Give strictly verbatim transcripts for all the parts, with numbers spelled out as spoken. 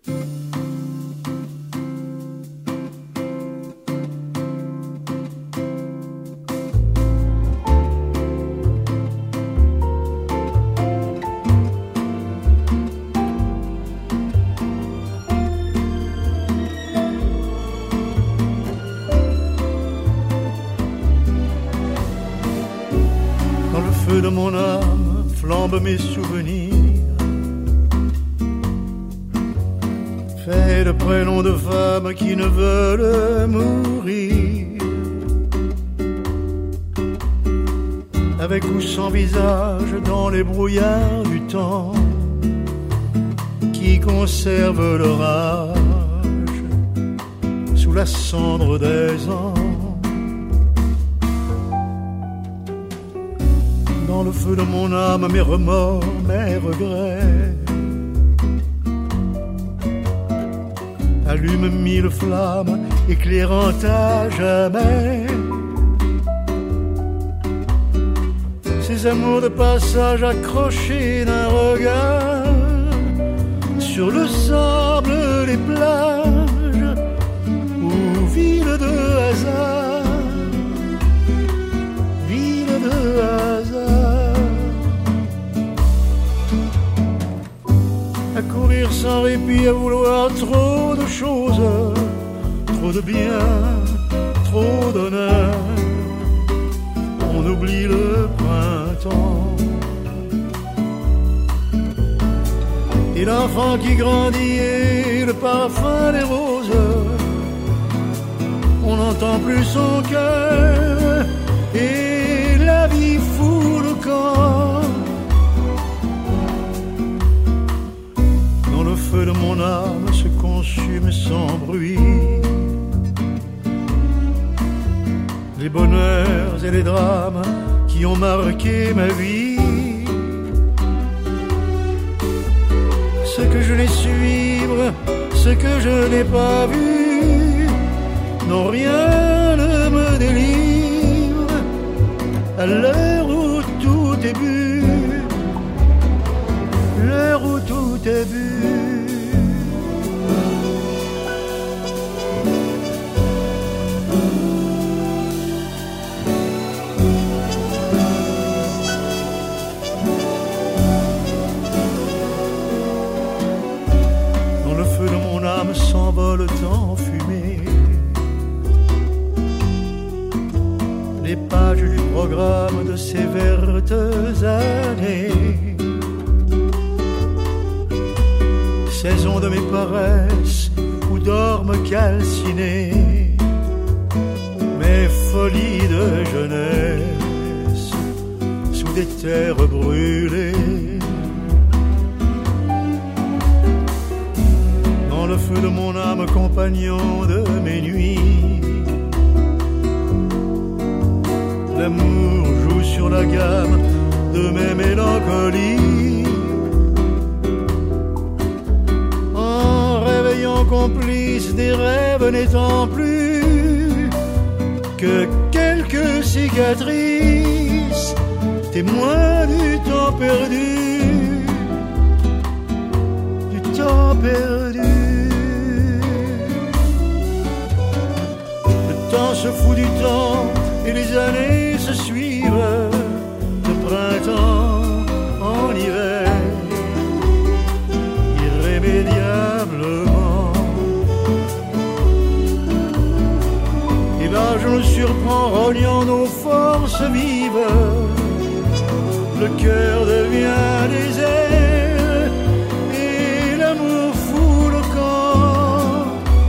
De mon âme flambent mes souvenirs, faits de prénoms de femmes qui ne veulent mourir, avec ou sans visage dans les brouillards du temps, qui conservent leur âge sous la cendre des ans. Dans le feu de mon âme, mes remords, mes regrets allument mille flammes, éclairant à jamais ces amours de passage accrochés d'un regard sur le sable des plages ou ville de hasard, ville de hasard. À courir sans répit, à vouloir trop de choses, trop de bien, trop d'honneur. On oublie le printemps et l'enfant qui grandit et le parfum des roses. On n'entend plus son cœur et la vie fout le camp. Dans le feu de mon âme se consume sans bruit les bonheurs et les drames qui ont marqué ma vie. Ce que je n'ai su vivre, ce que je n'ai pas vu, non rien ne me délivre à l'heure où tout est bu, l'heure où tout est bu. S'envole en fumée les pages du programme de ces vertes années, saison de mes paresses où dorment calcinées mes folies de jeunesse sous des terres brûlées. Le feu de mon âme, compagnon de mes nuits, l'amour joue sur la gamme de mes mélancolies. En réveillant complice des rêves n'étant plus que quelques cicatrices, témoins du temps perdu, du temps perdu. Le temps se fout du temps et les années se suivent de printemps en hiver, irrémédiablement. Et l'âge nous surprend, rognant nos forces vives. Le cœur devient désert et l'amour fout le camp.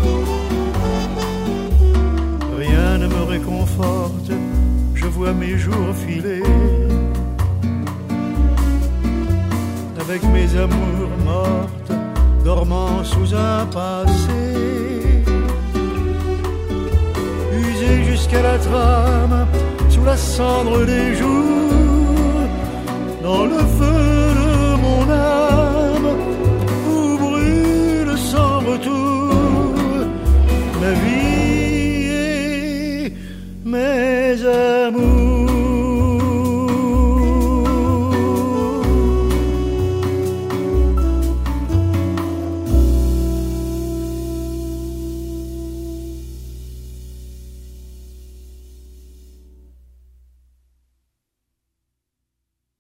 Rien ne me réconforte, je vois mes jours filer avec mes amours mortes, dormant sous un passé usé jusqu'à la trame, sous la cendre des jours, dans le feu